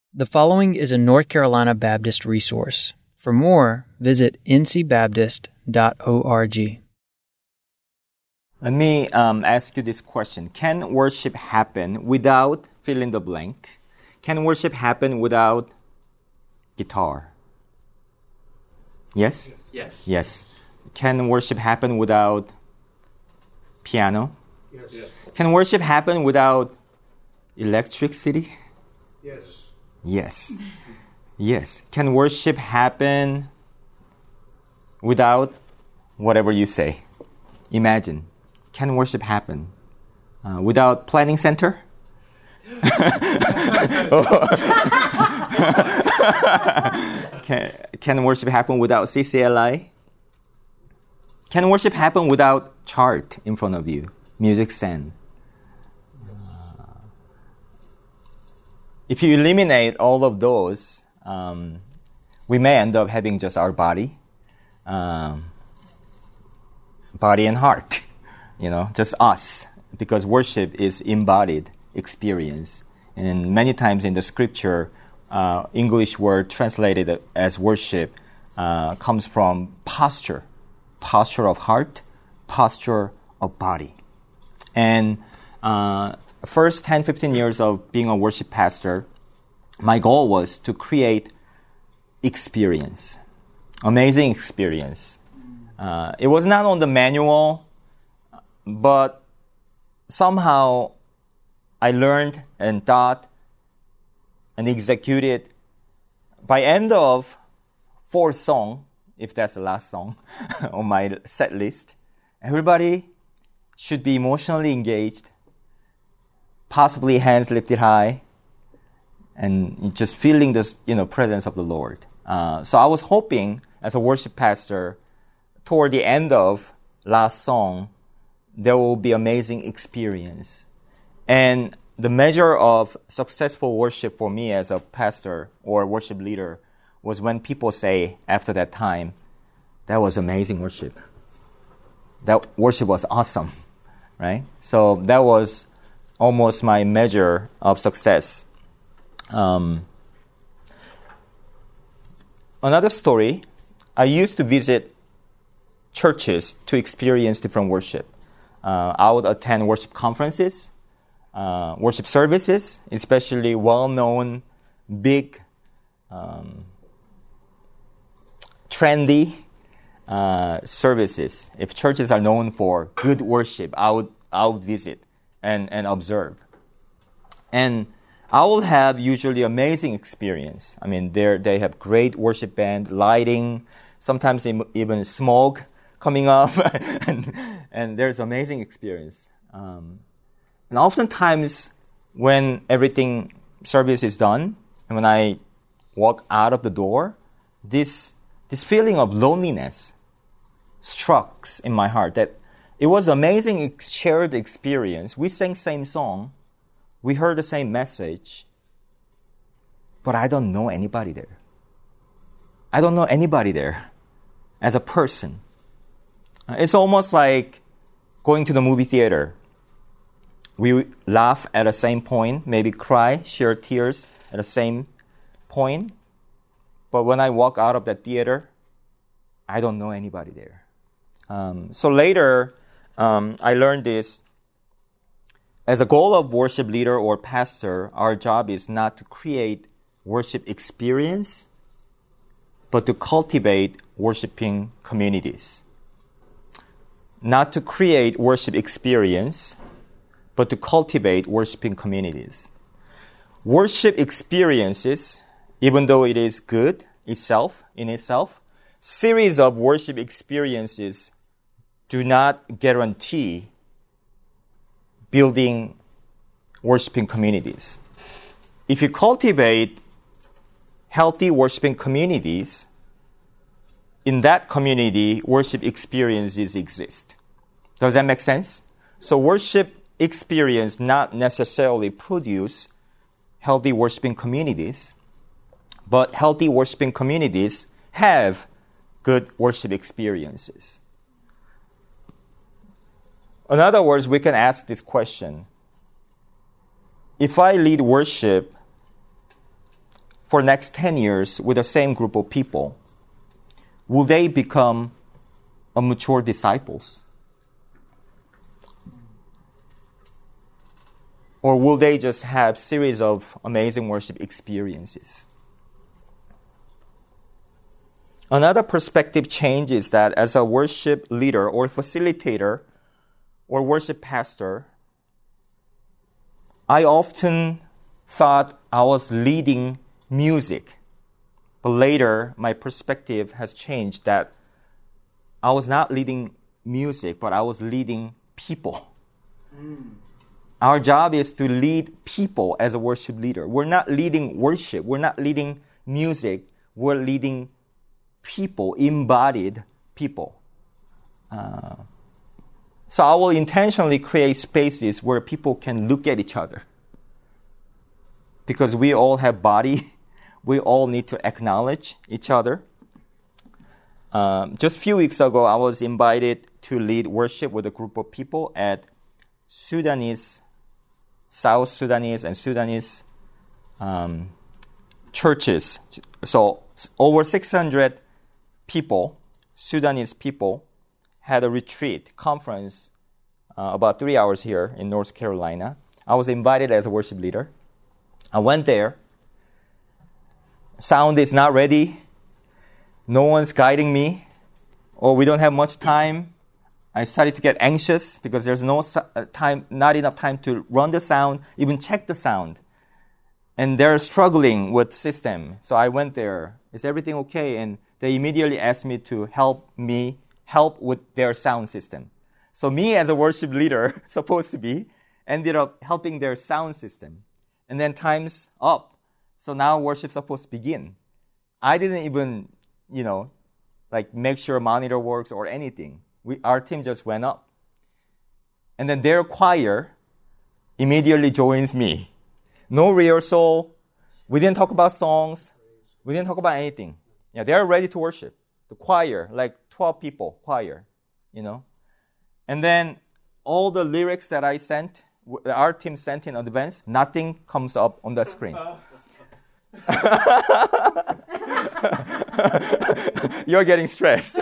The following is a North Carolina Baptist resource. For more, visit ncbaptist.org. Let me ask you this question. Can worship happen without fill in the blank? Can worship happen without guitar? Yes? Yes. Yes. Can worship happen without piano? Yes. Can worship happen without electricity? Yes. Yes. Yes. Can worship happen without whatever you say? Imagine. Can worship happen without planning center? Can worship happen without CCLI? Can worship happen without chart in front of you? Music stand. If you eliminate all of those, we may end up having just our body and heart, just us, because worship is embodied experience. And many times in the scripture, English word translated as worship comes from posture of heart, posture of body. And first 10, 15 years of being a worship pastor, my goal was to create experience, amazing experience. It was not on the manual, but somehow I learned and thought and executed. By end of 4th song, if that's the last song on my set list, everybody should be emotionally engaged, possibly hands lifted high, and just feeling this, presence of the Lord. So I was hoping, as a worship pastor, toward the end of last song, there will be amazing experience. And the measure of successful worship for me as a pastor or worship leader was when people say after that time, that was amazing worship. That worship was awesome, right? So that was almost my measure of success. Another story, I used to visit churches to experience different worship. I would attend worship conferences, worship services, especially well-known, big, trendy services. If churches are known for good worship, I would visit and observe. And I will have usually amazing experience. I mean, they have great worship band, lighting, sometimes even smoke coming up, and there's amazing experience. And oftentimes, when everything service is done, and when I walk out of the door, this feeling of loneliness struck in my heart. That it was amazing shared experience. We sang same song, we heard the same message, but I don't know anybody there. I don't know anybody there as a person. It's almost like going to the movie theater. We laugh at the same point, maybe cry, share tears at the same point. But when I walk out of that theater, I don't know anybody there. So later, I learned this. As a goal of worship leader or pastor, our job is not to create worship experience, but to cultivate worshiping communities. Not to create worship experience, but to cultivate worshiping communities. Worship experiences, even though it is good in itself, series of worship experiences do not guarantee building worshiping communities. If you cultivate healthy worshiping communities, in that community, worship experiences exist. Does that make sense? So worship experience not necessarily produce healthy worshiping communities, but healthy worshiping communities have good worship experiences. In other words, we can ask this question. If I lead worship, for next 10 years with the same group of people, will they become a mature disciples? Or will they just have series of amazing worship experiences? Another perspective change is that as a worship leader or facilitator or worship pastor, I often thought I was leading music. But later, my perspective has changed that I was not leading music, but I was leading people. Our job is to lead people as a worship leader. We're not leading worship. We're not leading music. We're leading people, embodied people. So I will intentionally create spaces where people can look at each other. Because we all have body. We all need to acknowledge each other. Just a few weeks ago, I was invited to lead worship with a group of people at South Sudanese and Sudanese churches. So over 600 people, Sudanese people, had a retreat, conference, about 3 hours here in North Carolina. I was invited as a worship leader. I went there. Sound is not ready. No one's guiding me. Or we don't have much time. I started to get anxious because there's not enough time to run the sound, even check the sound. And they're struggling with the system. So I went there. Is everything okay? And they immediately asked me to help with their sound system. So me as a worship leader, supposed to be, ended up helping their sound system. And then time's up. So now worship's supposed to begin. I didn't even, make sure monitor works or anything. Our team just went up. And then their choir immediately joins me. No rehearsal. We didn't talk about songs. We didn't talk about anything. Yeah, they're ready to worship. The choir, like 12 people, choir, And then all the lyrics that our team sent in advance, nothing comes up on the screen. You're getting stressed.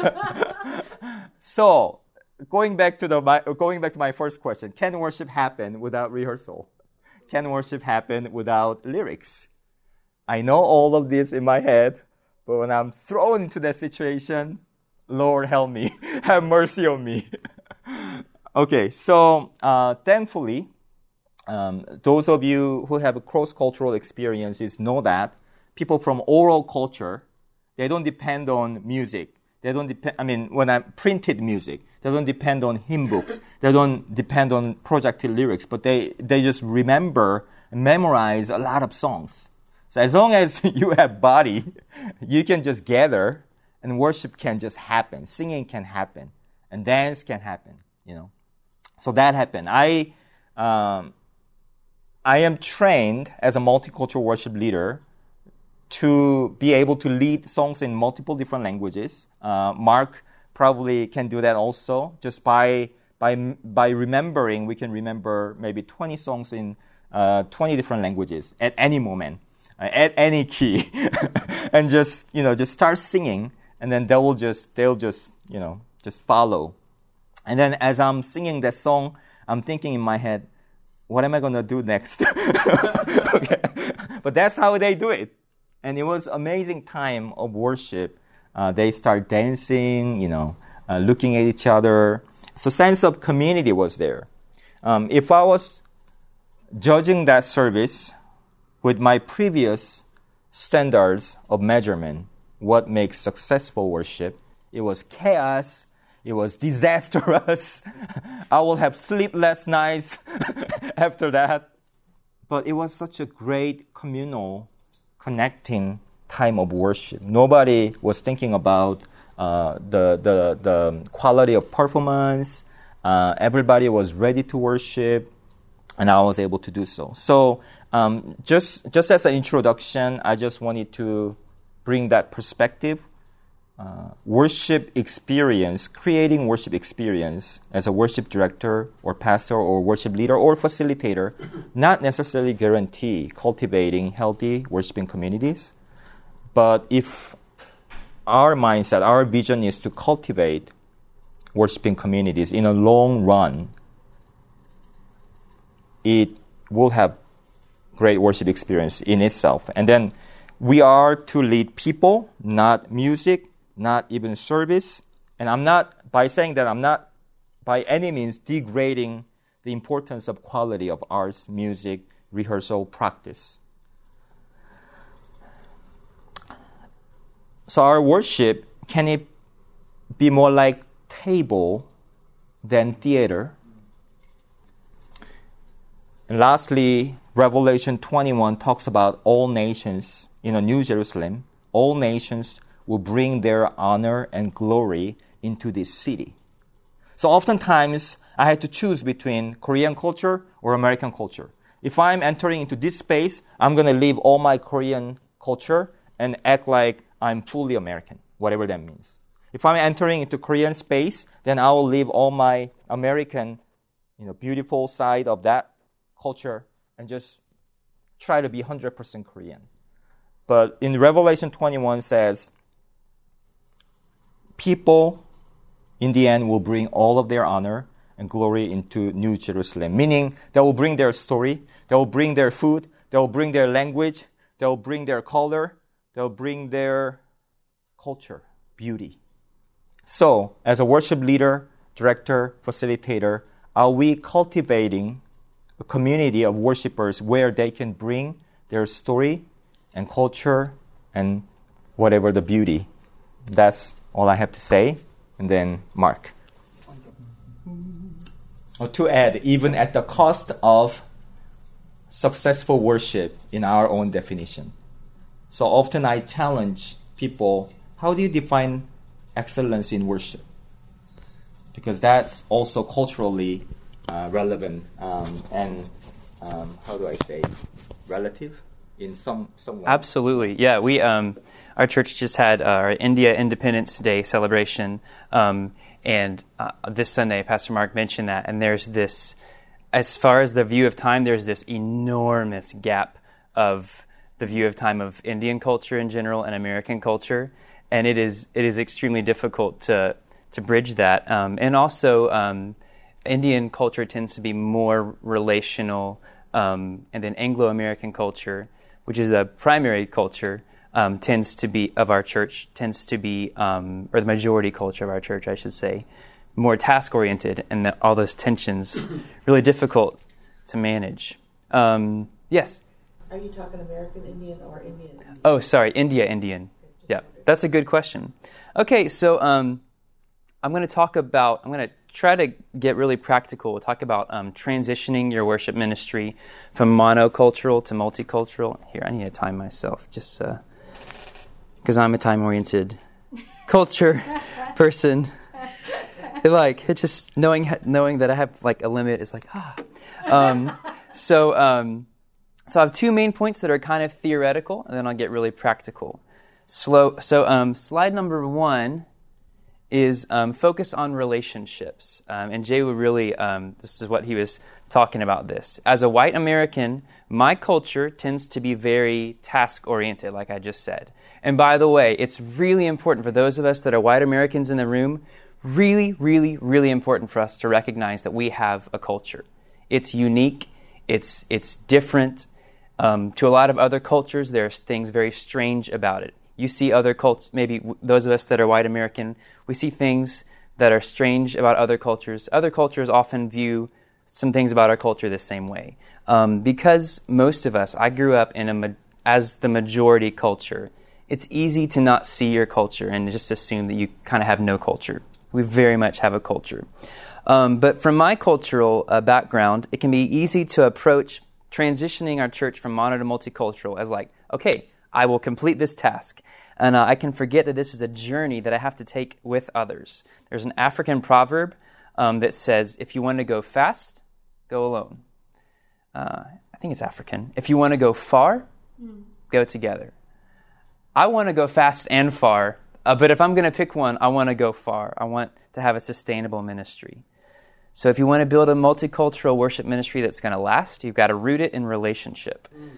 So, going back to my first question, can worship happen without rehearsal? Can worship happen without lyrics? I know all of this in my head, but when I'm thrown into that situation, Lord help me, have mercy on me. Okay, so thankfully, those of you who have cross-cultural experiences know that people from oral culture, they don't depend on music. They don't depend, when I printed music, they don't depend on hymn books. They don't depend on projected lyrics, but they just remember and memorize a lot of songs. So as long as you have body, you can just gather and worship can just happen. Singing can happen and dance can happen, So that happened. I am trained as a multicultural worship leader to be able to lead songs in multiple different languages. Mark probably can do that also. Just by remembering, we can remember maybe 20 songs in 20 different languages at any moment, at any key, and just start singing, and then they'll just follow. And then as I'm singing that song, I'm thinking in my head, what am I going to do next? Okay. But that's how they do it. And it was amazing time of worship. They start dancing, looking at each other. So sense of community was there. If I was judging that service with my previous standards of measurement, what makes successful worship, it was chaos. It was disastrous. I will have sleepless nights after that. But it was such a great communal, connecting time of worship. Nobody was thinking about the quality of performance. Everybody was ready to worship, and I was able to do so. So just as an introduction, I just wanted to bring that perspective. Worship experience, creating worship experience as a worship director or pastor or worship leader or facilitator, not necessarily guarantee cultivating healthy worshiping communities, But if our mindset, our vision is to cultivate worshiping communities in a long run, it will have great worship experience in itself. And then we are to lead people, not music, not even service. And I'm not, by saying that, I'm not by any means degrading the importance of quality of arts, music, rehearsal, practice. So our worship, can it be more like table than theater? And lastly, Revelation 21 talks about all nations in a New Jerusalem. All nations will bring their honor and glory into this city. So oftentimes, I had to choose between Korean culture or American culture. If I'm entering into this space, I'm going to leave all my Korean culture and act like I'm fully American, whatever that means. If I'm entering into Korean space, then I will leave all my American, beautiful side of that culture and just try to be 100% Korean. But in Revelation 21 says, people in the end will bring all of their honor and glory into New Jerusalem, meaning they will bring their story, they will bring their food, they will bring their language, they will bring their color, they will bring their culture, beauty. So, as a worship leader, director, facilitator, are we cultivating a community of worshipers where they can bring their story and culture and whatever the beauty? That's all I have to say. And then Mark. Or to add, even at the cost of successful worship in our own definition. So often I challenge people, how do you define excellence in worship? Because that's also culturally relevant and how do I say, relative in some way. Absolutely, yeah. We our church just had our India Independence Day celebration, and this Sunday, Pastor Mark mentioned that. And there's this, as far as the view of time, there's this enormous gap of the view of time of Indian culture in general and American culture, and it is extremely difficult to bridge that. And also, Indian culture tends to be more relational, and then Anglo-American culture, which is a primary culture, tends to be, or the majority culture of our church, I should say, more task-oriented, and all those tensions really difficult to manage. Yes? Are you talking American Indian or Indian? Oh, sorry, India Indian. Yeah, that's a good question. Okay, so I'm going to try to get really practical. We'll talk about transitioning your worship ministry from monocultural to multicultural. Here, I need to time myself, just because I'm a time-oriented culture person. It's just knowing that I have like a limit is like So I have two main points that are kind of theoretical, and then I'll get really practical. So slide number 1 is focus on relationships. And Jay would really, this is what he was talking about this. As a white American, my culture tends to be very task-oriented, like I just said. And by the way, it's really important for those of us that are white Americans in the room, really, really, really important for us to recognize that we have a culture. It's unique. It's different. To a lot of other cultures, there's things very strange about it. You see other cultures, maybe those of us that are white American, we see things that are strange about other cultures. Other cultures often view some things about our culture the same way. Because most of us, I grew up as the majority culture, it's easy to not see your culture and just assume that you kind of have no culture. We very much have a culture. But from my cultural background, it can be easy to approach transitioning our church from mono to multicultural as like, okay, I will complete this task. And I can forget that this is a journey that I have to take with others. There's an African proverb that says, if you want to go fast, go alone. I think it's African. If you want to go far, go together. I want to go fast and far, but if I'm going to pick one, I want to go far. I want to have a sustainable ministry. So if you want to build a multicultural worship ministry that's going to last, you've got to root it in relationship.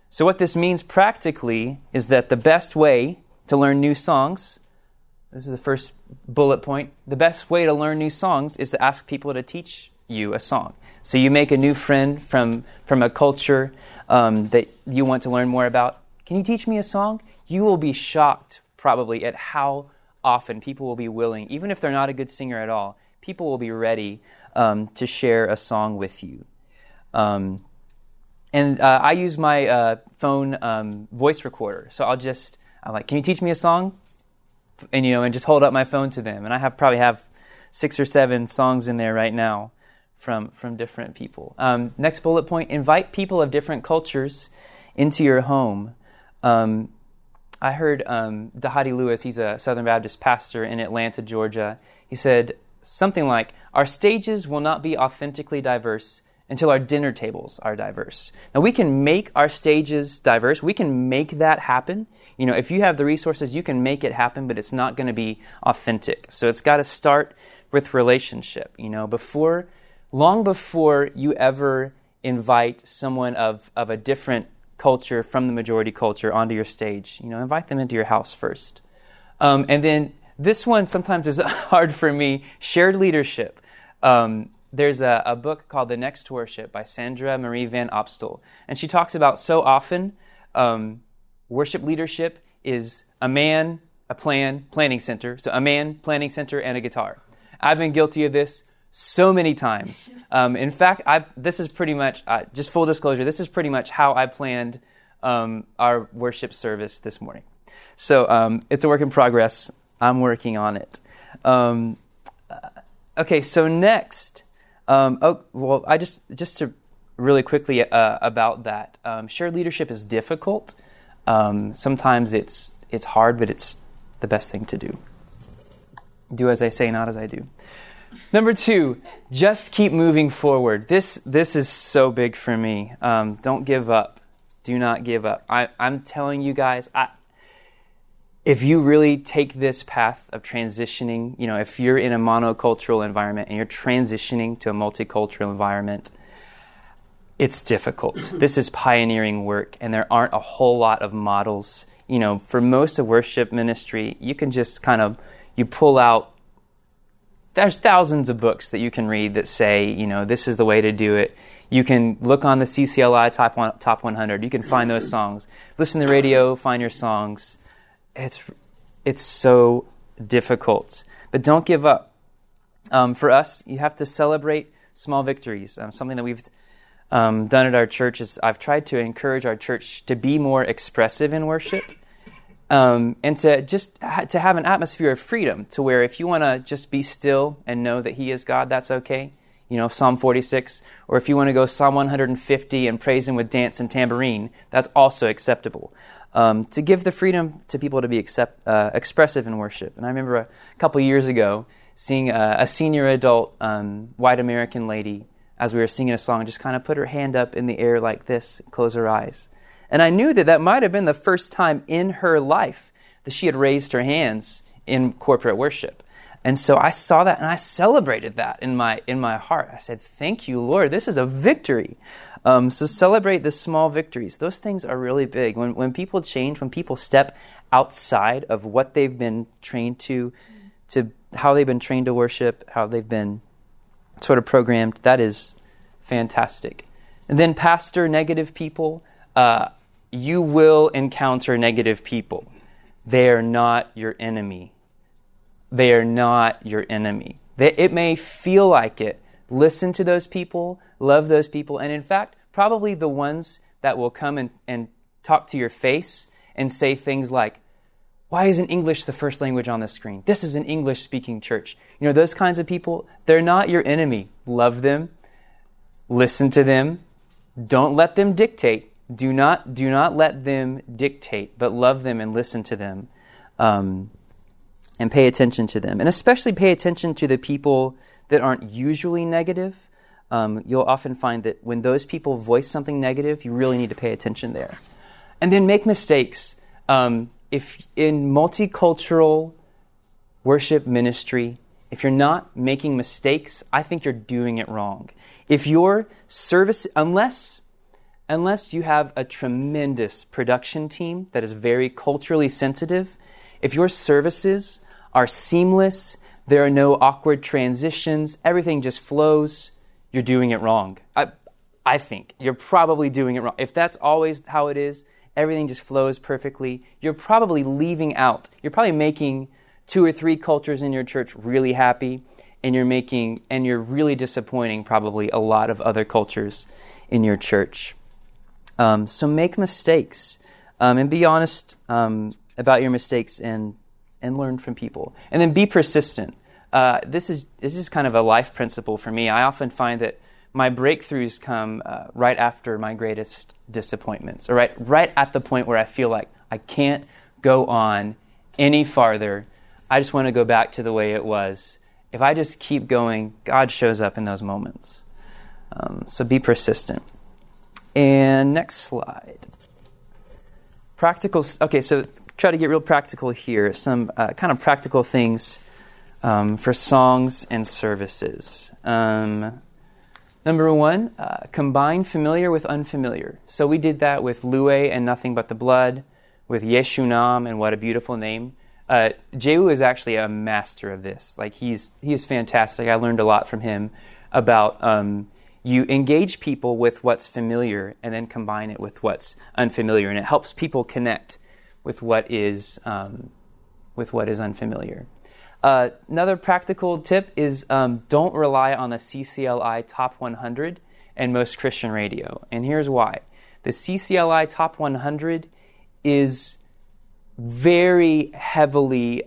So what this means practically is that the best way to learn new songs, this is the first bullet point, the best way to learn new songs is to ask people to teach you a song. So you make a new friend from a culture that you want to learn more about. Can you teach me a song? You will be shocked probably at how often people will be willing, even if they're not a good singer at all, people will be ready to share a song with you. And I use my phone voice recorder. So I'm like, can you teach me a song? And just hold up my phone to them. And I probably have 6 or 7 songs in there right now from different people. Next bullet point, invite people of different cultures into your home. I heard Dhati Lewis, he's a Southern Baptist pastor in Atlanta, Georgia. He said something like, our stages will not be authentically diverse until our dinner tables are diverse. Now, we can make our stages diverse. We can make that happen. If you have the resources, you can make it happen, but it's not going to be authentic. So it's got to start with relationship. Long before you ever invite someone of a different culture from the majority culture onto your stage, invite them into your house first. And then this one sometimes is hard for me, shared leadership. There's a book called The Next Worship by Sandra Marie Van Opstal. And she talks about so often worship leadership is a man, a planning center. So a man, planning center, and a guitar. I've been guilty of this so many times. In fact, this is pretty much, just full disclosure, this is pretty much how I planned our worship service this morning. So it's a work in progress. I'm working on it. Okay, so next, just to really quickly about that, shared leadership is difficult. Sometimes it's hard, but it's the best thing to do. Do as I say, not as I do. Number 2, just keep moving forward. This is so big for me. Don't give up. Do not give up. I'm telling you guys, if you really take this path of transitioning, if you're in a monocultural environment and you're transitioning to a multicultural environment, it's difficult. This is pioneering work, and there aren't a whole lot of models. For most of worship ministry, you can just you pull out, there's thousands of books that you can read that say, this is the way to do it. You can look on the CCLI Top 100. You can find those songs. Listen to the radio, find your songs. It's so difficult. But don't give up. For us, you have to celebrate small victories. Something that we've done at our church is I've tried to encourage our church to be more expressive in worship. And to have an atmosphere of freedom to where if you want to just be still and know that He is God, that's okay. Psalm 46, or if you want to go Psalm 150 and praise Him with dance and tambourine, that's also acceptable. To give the freedom to people to be expressive in worship. And I remember a couple years ago seeing a senior adult white American lady, as we were singing a song, just kind of put her hand up in the air like this, close her eyes. And I knew that might have been the first time in her life that she had raised her hands in corporate worship. And so I saw that and I celebrated that in my heart. I said, thank you, Lord. This is a victory. So celebrate the small victories. Those things are really big. When people change, when people step outside of what they've been trained to how they've been trained to worship, how they've been sort of programmed, that is fantastic. And then pastor negative people. You will encounter negative people. They are not your enemy. They are not your enemy. It may feel like it. Listen to those people, love those people, and in fact, probably the ones that will come and talk to your face and say things like, why isn't English the first language on the screen? This is an English-speaking church. Those kinds of people, they're not your enemy. Love them. Listen to them. Don't let them dictate. Do not let them dictate, but love them and listen to them. And pay attention to them. And especially pay attention to the people that aren't usually negative. You'll often find that when those people voice something negative, you really need to pay attention there. And then make mistakes. If in multicultural worship ministry, if you're not making mistakes, I think you're doing it wrong. If your service, unless unless you have a tremendous production team that is very culturally sensitive, if your services are seamless, there are no awkward transitions, everything just flows, you're doing it wrong. I think you're probably doing it wrong. If that's always how it is, everything just flows perfectly, you're probably leaving out. You're probably making 2 or 3 cultures in your church really happy, and you're really disappointing probably a lot of other cultures in your church. So make mistakes, and be honest about your mistakes and learn from people. And then be persistent. This is kind of a life principle for me. I often find that my breakthroughs come right after my greatest disappointments, or right at the point where I feel like I can't go on any farther. I just want to go back to the way it was. If I just keep going, God shows up in those moments. So be persistent. And next slide. Practical. Okay, so try to get real practical here. Some kind of practical things for songs and services. Number 1, combine familiar with unfamiliar. So we did that with Lue and Nothing But the Blood, with Yeshu Nam and What a Beautiful Name. Jehu is actually a master of this. Like he is fantastic. I learned a lot from him about you engage people with what's familiar and then combine it with what's unfamiliar, and it helps people connect with what is unfamiliar. Another practical tip is don't rely on the CCLI Top 100 and most Christian radio. And here's why. The CCLI Top 100 is very heavily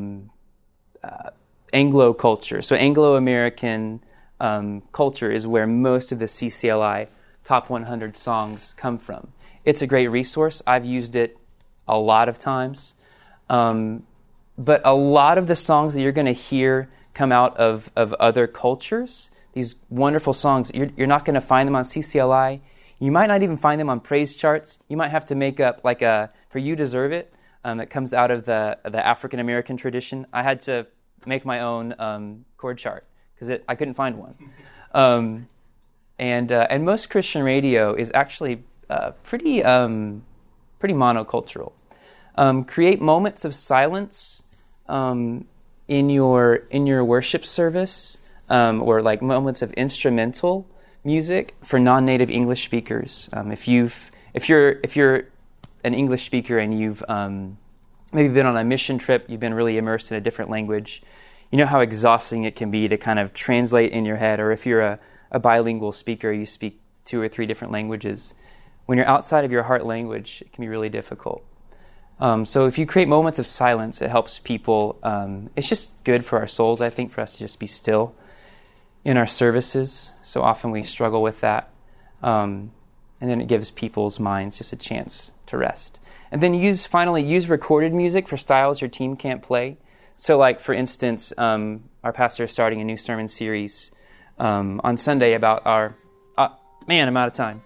Anglo culture. So Anglo-American culture is where most of the CCLI Top 100 songs come from. It's a great resource. I've used it a lot of times. But a lot of the songs that you're going to hear come out of other cultures, these wonderful songs, you're not going to find them on CCLI. You might not even find them on praise charts. You might have to make up like For You Deserve It. It comes out of the African American tradition. I had to make my own chord chart because I couldn't find one. And most Christian radio is actually pretty monocultural. Create moments of silence in your worship service, or like moments of instrumental music for non-native English speakers. If you're an English speaker and you've maybe been on a mission trip, you've been really immersed in a different language, you know how exhausting it can be to kind of translate in your head. Or if you're a bilingual speaker, you speak 2 or 3 different languages. When you're outside of your heart language, it can be really difficult. So if you create moments of silence, it helps people. It's just good for our souls, I think, for us to just be still in our services. So often we struggle with that. And then it gives people's minds just a chance to rest. And then finally use recorded music for styles your team can't play. So like, for instance, our pastor is starting a new sermon series on Sunday about our... I'm out of time.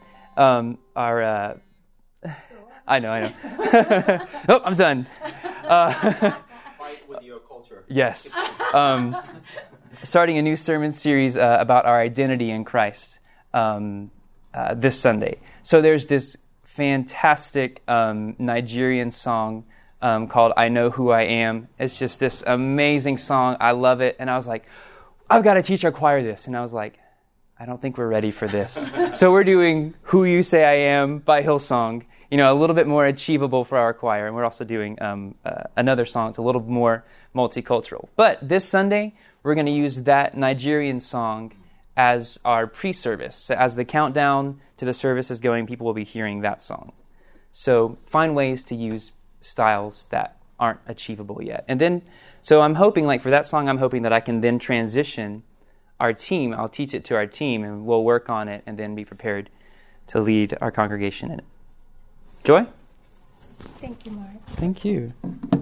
I know. Oh, I'm done. Fight with your culture. Yes. Starting a new sermon series about our identity in Christ this Sunday. So there's this fantastic Nigerian song called I Know Who I Am. It's just this amazing song. I love it. And I was like, I've got to teach our choir this. And I was like, I don't think we're ready for this. So we're doing Who You Say I Am by Hillsong. A little bit more achievable for our choir. And we're also doing another song. It's a little more multicultural. But this Sunday, we're going to use that Nigerian song as our pre-service. So as the countdown to the service is going, people will be hearing that song. So find ways to use styles that aren't achievable yet. And then, so I'm hoping, like for that song, I'm hoping that I can then transition our team. I'll teach it to our team, and we'll work on it and then be prepared to lead our congregation in it. Joy? Thank you, Mark. Thank you.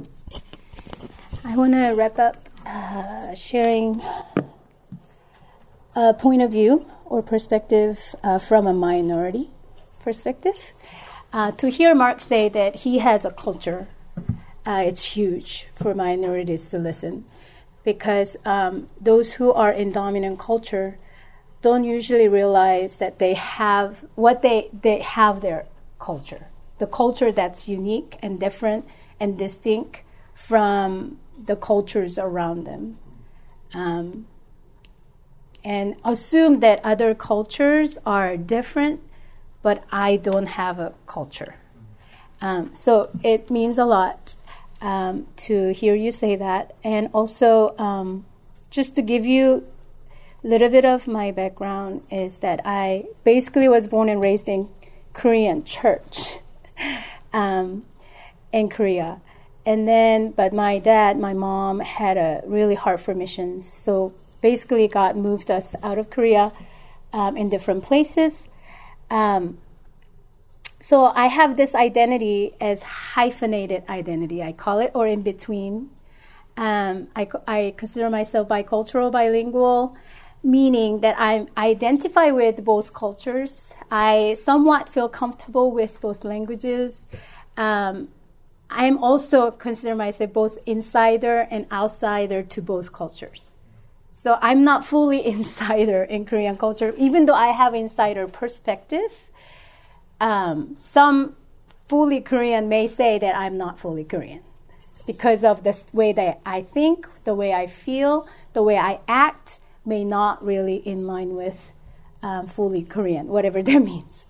I want to wrap up sharing a point of view or perspective from a minority perspective. To hear Mark say that he has a culture, it's huge for minorities to listen, because those who are in dominant culture don't usually realize that they have they have their culture, the culture that's unique and different and distinct from the cultures around them, and assume that other cultures are different, but I don't have a culture. So it means a lot to hear you say that. And also, just to give you a little bit of my background, is that I basically was born and raised in Korean church in Korea. And then, but my mom had a really heart for missions. So basically, God moved us out of Korea in different places. So I have this identity as hyphenated identity, I call it, or in between. I consider myself bicultural, bilingual, meaning that I identify with both cultures. I somewhat feel comfortable with both languages. I'm also consider myself both insider and outsider to both cultures. So I'm not fully insider in Korean culture, even though I have insider perspective. Some fully Korean may say that I'm not fully Korean because of the way that I think, the way I feel, the way I act may not really in line with fully Korean, whatever that means.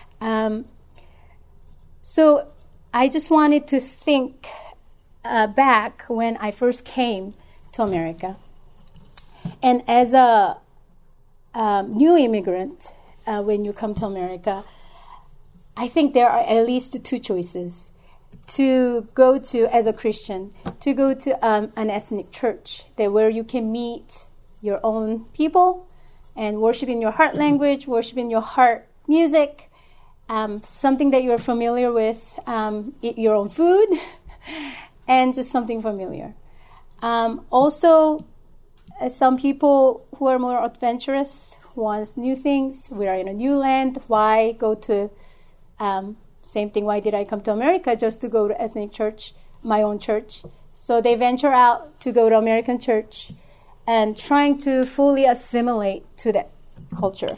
So I just wanted to think back when I first came to America. And as a new immigrant, when you come to America, I think there are at least two choices. To go to, as a Christian, to go to an ethnic church where you can meet your own people and worship in your heart language, worship in your heart music, something that you're familiar with, eat your own food, and just something familiar. Also, some people who are more adventurous wants new things. We are in a new land. Why go to same thing? Why did I come to America? Just to go to ethnic church, my own church. So they venture out to go to American church and trying to fully assimilate to that culture,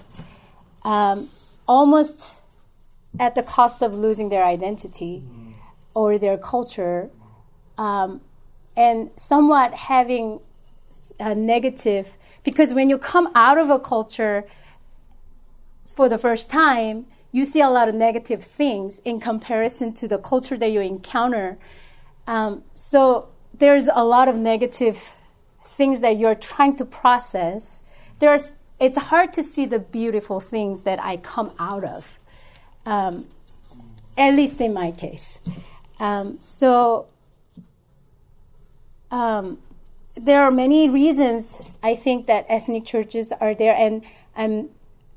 almost at the cost of losing their identity or their culture, and somewhat having a negative, because when you come out of a culture for the first time, you see a lot of negative things in comparison to the culture that you encounter. So there's a lot of negative things that you're trying to process. It's hard to see the beautiful things that I come out of, at least in my case. There are many reasons I think that ethnic churches are there, and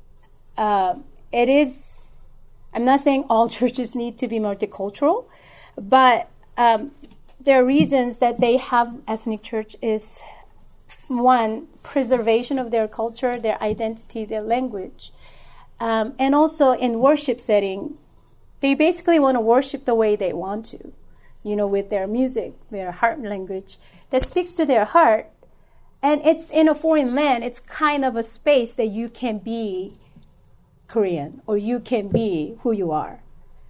I'm not saying all churches need to be multicultural, but there are reasons that they have ethnic church is, one, preservation of their culture, their identity, their language. And also in worship setting, they basically want to worship the way they want to, with their music, their heart language that speaks to their heart. And it's in a foreign land, it's kind of a space that you can be Korean or you can be who you are.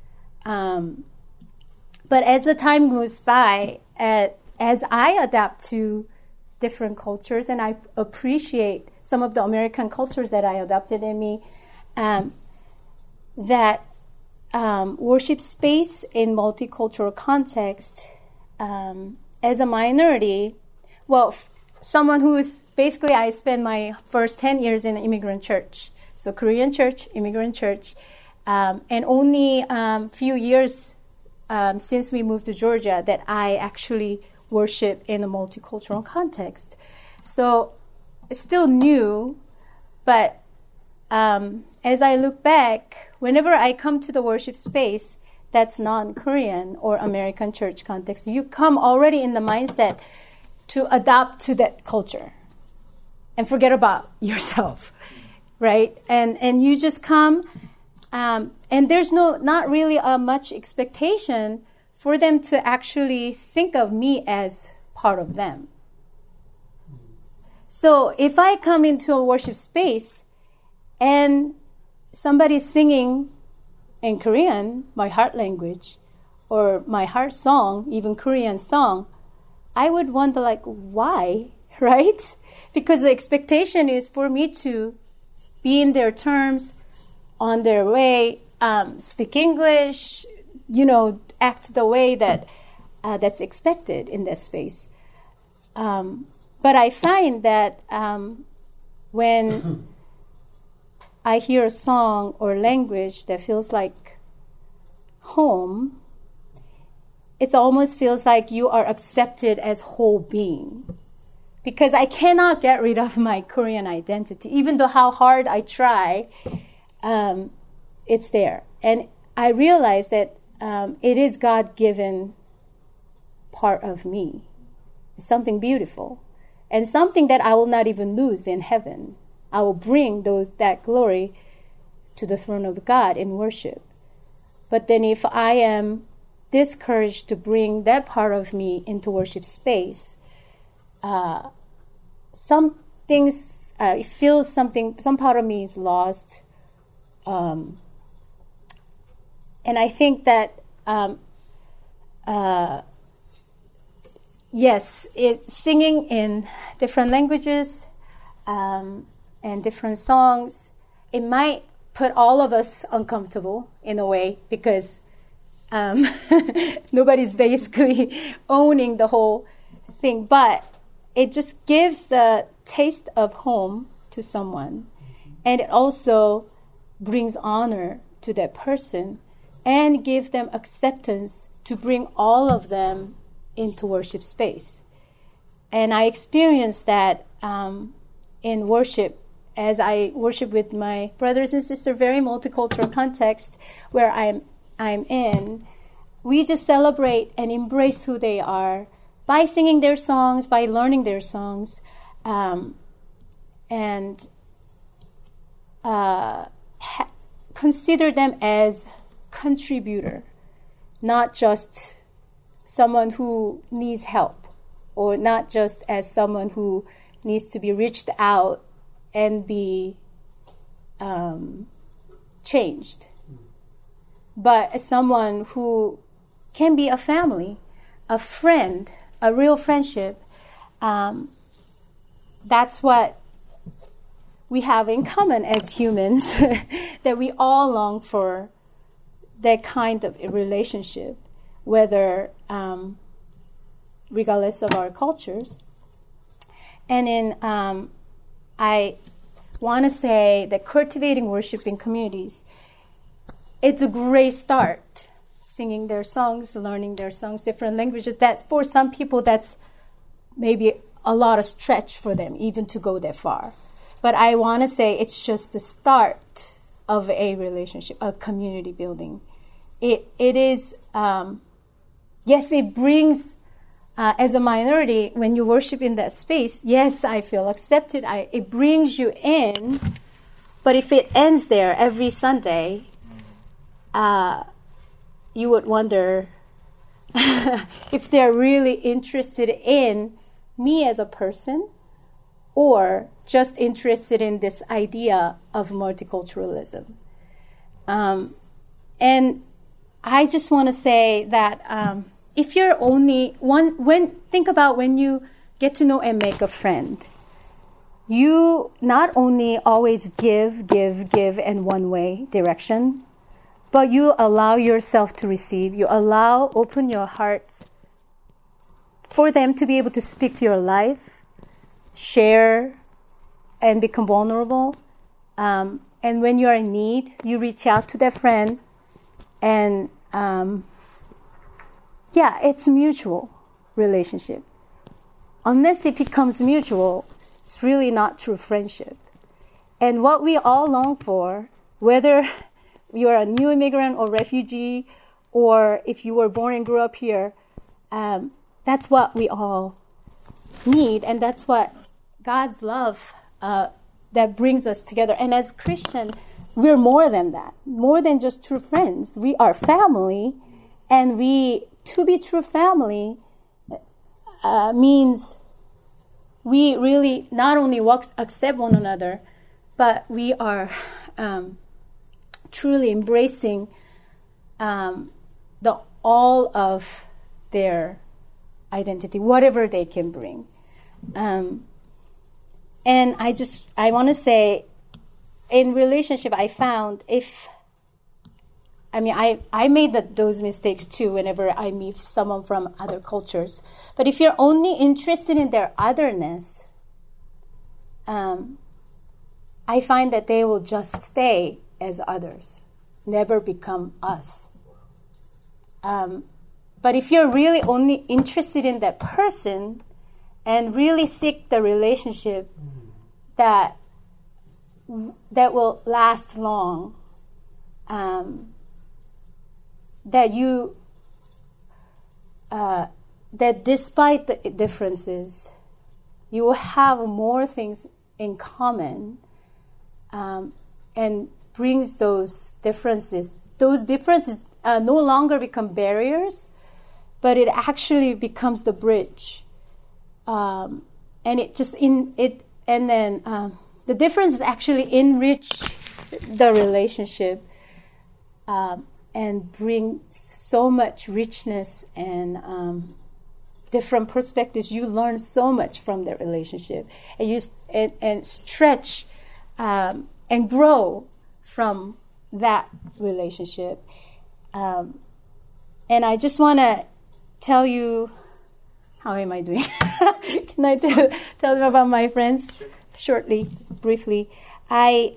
But as the time goes by, as I adapt to different cultures and I appreciate some of the American cultures that I adopted in me, that worship space in multicultural context, as a minority, someone who is basically, I spent my first 10 years in an immigrant church. So Korean church, immigrant church, and only few years since we moved to Georgia that I actually worship in a multicultural context. So it's still new, but as I look back, whenever I come to the worship space that's non-Korean or American church context, you come already in the mindset to adapt to that culture and forget about yourself, right? And you just come, and there's not really much expectation for them to actually think of me as part of them. So if I come into a worship space and somebody's singing in Korean, my heart language, or my heart song, even Korean song, I would wonder, like, why, right? Because the expectation is for me to be in their terms, on their way, speak English, act the way that that's expected in that space. But I find that when I hear a song or language that feels like home, it almost feels like you are accepted as whole being. Because I cannot get rid of my Korean identity. Even though how hard I try, it's there. And I realize that it is God-given part of me. It's something beautiful. And something that I will not even lose in heaven. I will bring that glory to the throne of God in worship. But then if I am discouraged to bring that part of me into worship space, some part of me is lost. And I think that, yes, singing in different languages and different songs, it might put all of us uncomfortable in a way, because nobody's basically owning the whole thing. But it just gives the taste of home to someone. And it also brings honor to that person and give them acceptance to bring all of them into worship space. And I experienced that in worship, as I worship with my brothers and sisters, very multicultural context where I'm in. We just celebrate and embrace who they are by singing their songs, by learning their songs, and consider them as contributor, not just someone who needs help, or not just as someone who needs to be reached out and be changed, but as someone who can be a family, a friend, a real friendship. That's what we have in common as humans, that we all long for that kind of a relationship, whether regardless of our cultures. And I want to say that cultivating worship in communities, it's a great start. Singing their songs, learning their songs, different languages. That's, for some people, that's maybe a lot of stretch for them, even to go that far. But I want to say it's just the start of a relationship, a community building. It is, yes, it brings, as a minority, when you worship in that space, yes, I feel accepted. It brings you in. But if it ends there every Sunday, you would wonder if they're really interested in me as a person, or just interested in this idea of multiculturalism. And I just want to say that if you're only think about when you get to know and make a friend, you not only always give in one way direction, but you allow yourself to receive. You open your hearts for them to be able to speak to your life, share, and become vulnerable. And when you are in need, you reach out to that friend. And it's mutual relationship. Unless it becomes mutual, it's really not true friendship. And what we all long for, whether you're a new immigrant or refugee, or if you were born and grew up here, that's what we all need, and that's what God's love that brings us together. And as Christian, we're more than that, more than just true friends. We are family, and to be true family means we really not only accept one another, but we are truly embracing the all of their identity, whatever they can bring. And I want to say, in relationship, I found I made those mistakes too whenever I meet someone from other cultures. But if you're only interested in their otherness, I find that they will just stay as others, never become us. But if you're really only interested in that person and really seek the relationship that will last long, that despite the differences, you will have more things in common, and brings those differences. Those differences no longer become barriers, but it actually becomes the bridge, and the differences actually enrich the relationship, and bring so much richness and different perspectives. You learn so much from the relationship, and stretch and grow from that relationship. And I just want to tell you, how am I doing? Can I tell them about my friends shortly, briefly? I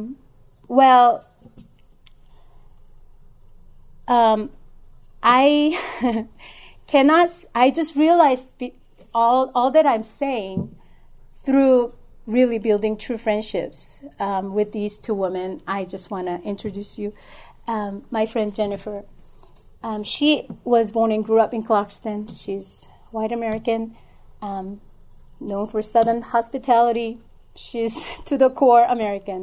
cannot. I just realized all that I'm saying through really building true friendships with these two women. I just want to introduce you. My friend Jennifer. She was born and grew up in Clarkston. She's white American, known for Southern hospitality. She's to the core American.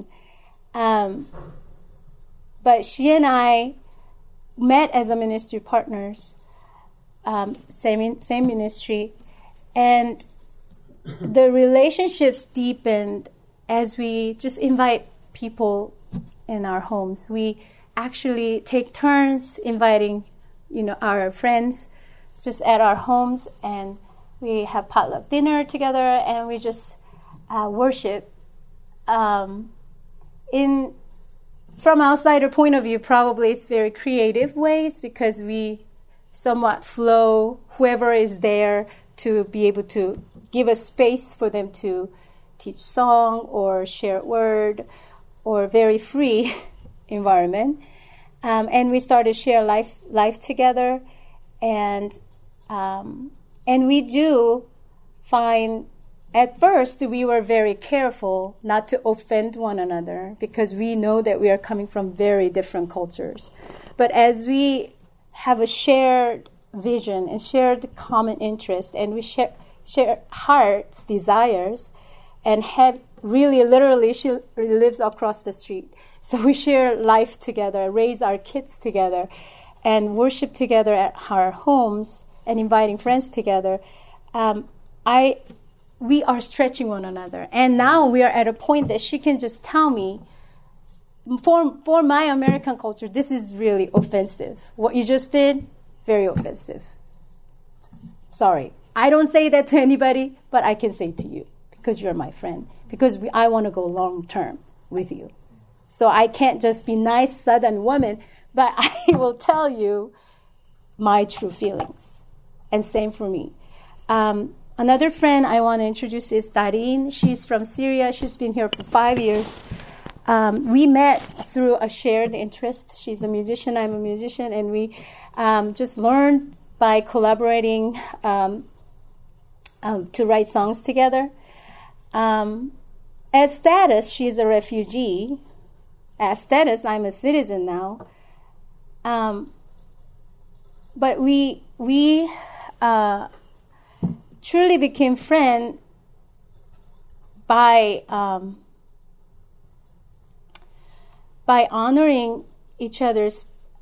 But she and I met as a ministry partners, same ministry, and the relationships deepened as we just invite people in our homes. We actually take turns inviting, our friends just at our homes, and we have potluck dinner together, and we just worship. From outsider point of view, probably it's very creative ways, because we somewhat flow whoever is there to be able to give a space for them to teach song or share word, or very free environment. And we started share life together, and we do find, at first we were very careful not to offend one another, because we know that we are coming from very different cultures. But as we have a shared vision and shared common interest, and we share hearts, desires, and had really literally, she lives across the street. So we share life together, raise our kids together, and worship together at our homes, and inviting friends together. We are stretching one another. And now we are at a point that she can just tell me, for my American culture, this is really offensive. What you just did, very offensive. Sorry. I don't say that to anybody, but I can say to you, because you're my friend, because I want to go long term with you. So I can't just be nice Southern woman, but I will tell you my true feelings. And same for me. Another friend I want to introduce is Darin. She's from Syria. She's been here for 5 years. We met through a shared interest. She's a musician, I'm a musician, and we just learned by collaborating to write songs together. As status, she's a refugee. As status, I'm a citizen now. But we truly became friends by honoring each other's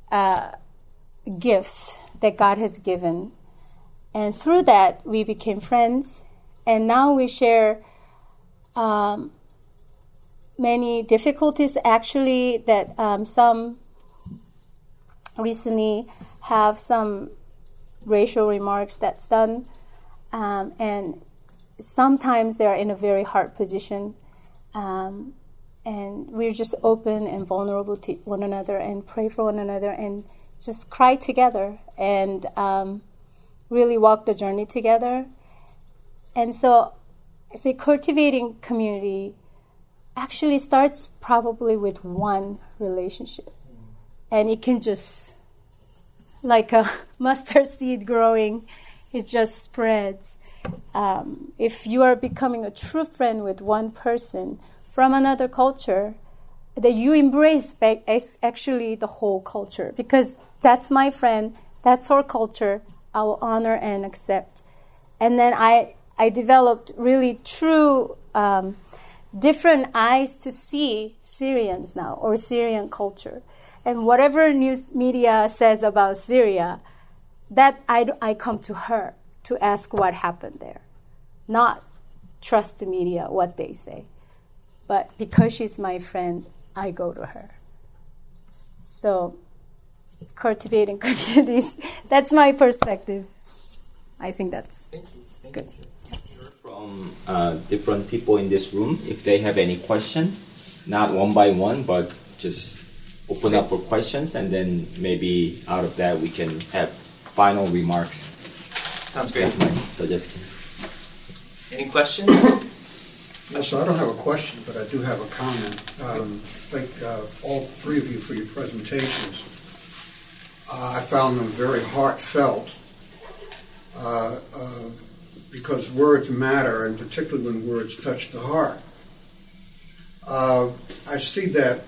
gifts that God has given. And through that, we became friends. And now we share many difficulties actually that some recently have some racial remarks that's done, and sometimes they're in a very hard position, and we're just open and vulnerable to one another and pray for one another and just cry together and really walk the journey together. And so I say cultivating community actually starts probably with one relationship. And it can just, like a mustard seed growing, it just spreads. If you are becoming a true friend with one person from another culture, that you embrace actually the whole culture, because that's my friend, that's our culture, I will honor and accept. And then I developed really true different eyes to see Syrians now, or Syrian culture. And whatever news media says about Syria, that I come to her to ask what happened there. Not trust the media, what they say. But because she's my friend, I go to her. So cultivating communities, that's my perspective. I think that's good. From different people in this room, if they have any question, not one by one, but just open up for questions, and then maybe out of that we can have final remarks. Sounds great. That's my suggestion. Any questions? No, so I don't have a question, but I do have a comment. Thank all three of you for your presentations. I found them very heartfelt because words matter, and particularly when words touch the heart. I see that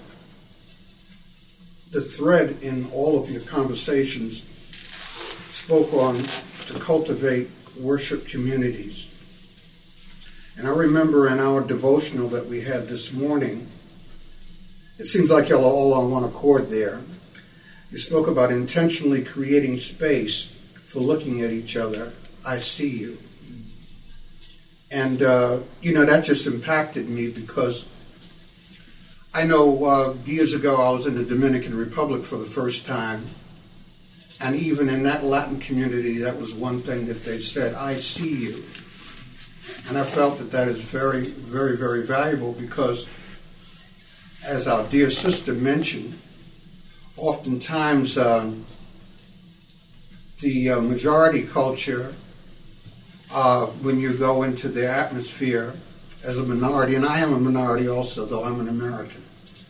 the thread in all of your conversations spoke on to cultivate worship communities. And I remember in our devotional that we had this morning, it seems like y'all are all on one accord there. You spoke about intentionally creating space for looking at each other. I see you. And, that just impacted me because I know years ago I was in the Dominican Republic for the first time. And even in that Latin community, that was one thing that they said, I see you. And I felt that is very, very, very valuable because, as our dear sister mentioned, oftentimes the majority culture, when you go into the atmosphere as a minority, and I am a minority also, though I'm an American,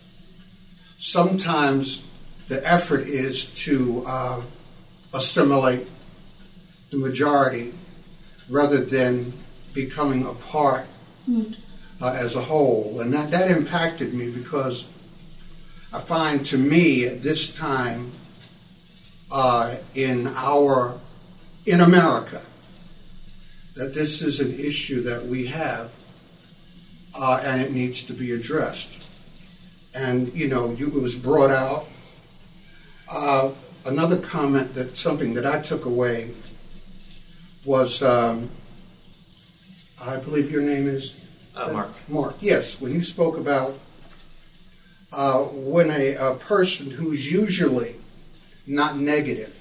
sometimes the effort is to assimilate the majority rather than becoming a part as a whole. And that impacted me because I find, to me, at this time in America, that this is an issue that we have and it needs to be addressed. And, it was brought out. Another comment, that something that I took away was, I believe your name is? Mark. Mark, yes. When you spoke about when a person who's usually not negative,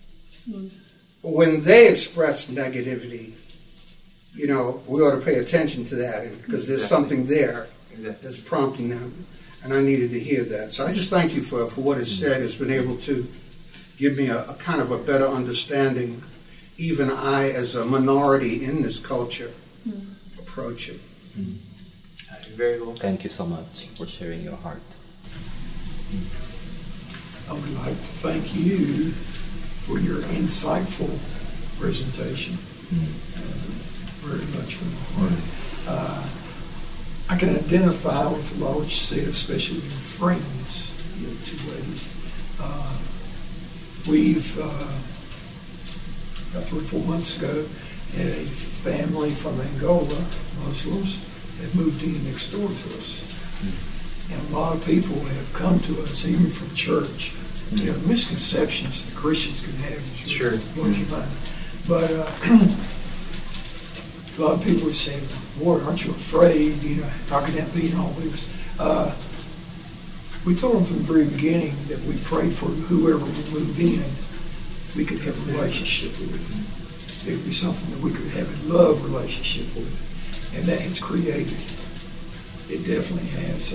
when they express negativity, we ought to pay attention to that because there's something there that's prompting them. And I needed to hear that. So I just thank you for what is said. It's been able to give me a kind of a better understanding, even I as a minority in this culture, approach it. You're very welcome. Thank you so much for sharing your heart. I would like to thank you for your insightful presentation. Very much from the heart. I can identify with a lot of what you said, especially with your friends, two ladies. We've, about 3 or 4 months ago, had a family from Angola, Muslims, that moved in next door to us. And a lot of people have come to us, even from church. The misconceptions the Christians can have is really blows your mind. But a lot of people are saying, boy, aren't you afraid? How can that be and all this? We told them from the very beginning that we prayed for whoever would move in, we could have a relationship with. It would be something that we could have a love relationship with. And that has created. It definitely has.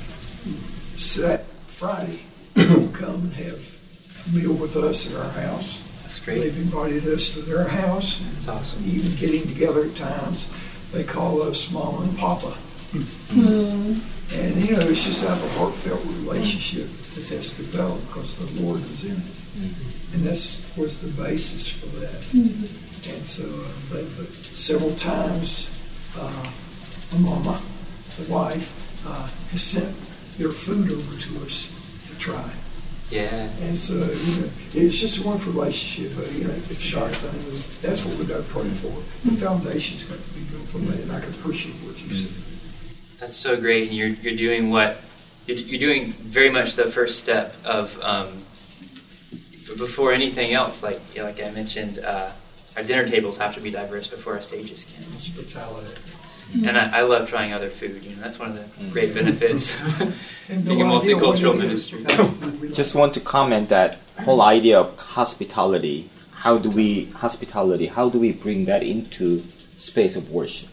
Friday, will come and have a meal with us at our house. That's great. They've invited us to their house. That's awesome. Even getting together at times. They call us Mama and Papa. And, you know, it's just out of a heartfelt relationship that has developed because the Lord is in it. And that was the basis for that. And so, but several times, Mama, the wife, has sent their food over to us to try. Yeah. And so, you know, it's just a wonderful relationship. You know, it's a sharp thing. That's what we got to pray for. The foundation's got to be built on that, and I can appreciate what you said. That's so great. And you're doing what you're doing very much the first step of before anything else. Like I mentioned, our dinner tables have to be diverse before our stages can. Hospitality. And I love trying other food. You know, that's one of the great benefits of being a multicultural ministry. Just want to comment that whole idea of hospitality. How do we bring that into space of worship?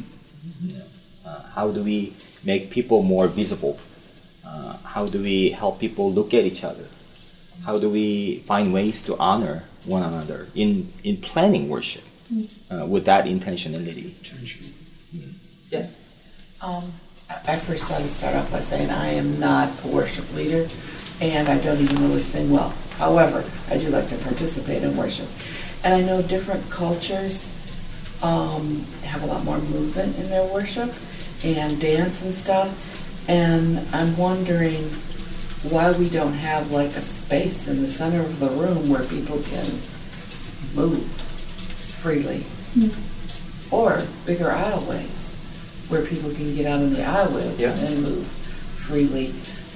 How do we make people more visible? How do we help people look at each other? How do we find ways to honor one another in planning worship with that intentionality? Yes. I first want to start off by saying I am not a worship leader, and I don't even really sing well. However, I do like to participate in worship. And I know different cultures have a lot more movement in their worship and dance and stuff. And I'm wondering why we don't have like a space in the center of the room where people can move freely. Or bigger aisleways where people can get out in the aisleways and move freely.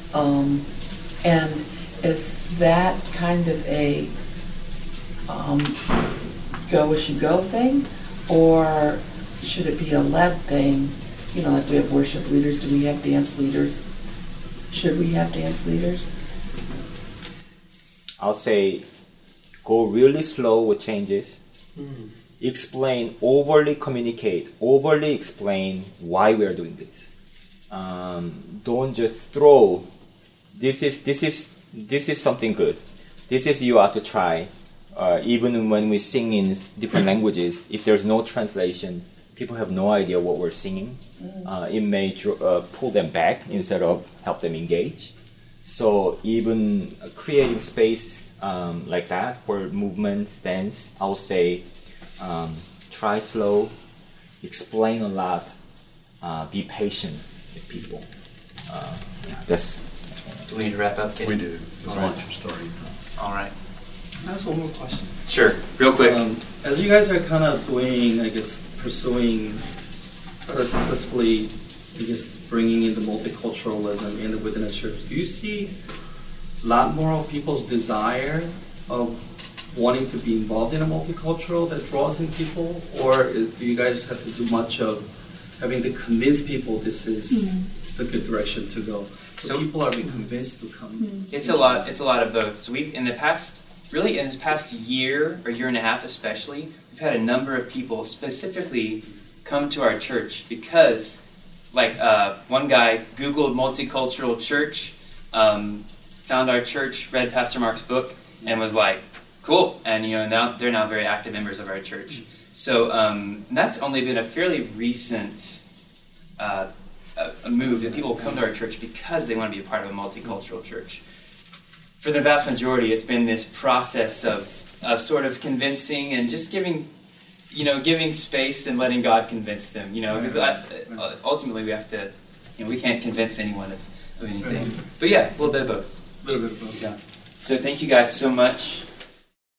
And is that kind of a go as you go thing? Or should it be a led thing? You know, like we have worship leaders, do we have dance leaders? Should we have dance leaders? I'll say go really slow with changes. Overly communicate, overly explain why we are doing this. Don't just throw, this is something good. This is you have to try. Even when we sing in different languages, if there's no translation, people have no idea what we're singing. It may pull them back instead of help them engage. So even creating space like that for movement, dance, I'll say try slow, explain a lot, be patient with people. That's Do we need to wrap up, Kenny? We do. Because lunch is starting. All right. Can I ask one more question? Sure. Real quick. As you guys are kind of doing, I guess, pursuing rather successfully, I guess, bringing in the multiculturalism within the church, do you see a lot more of people's desire of wanting to be involved in a multicultural that draws in people? Or do you guys have to do much of having to convince people this is the good direction to go? So people are being convinced to come. It's a lot of both. So we've in this past year or year and a half especially, we've had a number of people specifically come to our church because, like, one guy Googled multicultural church, found our church, read Pastor Mark's book, and was like, cool. And now they're very active members of our church. So that's only been a fairly recent a move that people come to our church because they want to be a part of a multicultural church. For the vast majority, it's been this process of sort of convincing and just giving space and letting God convince them. Because ultimately we have to, we can't convince anyone of anything. But yeah, a little bit of both. A little bit of both. Yeah. So thank you guys so much.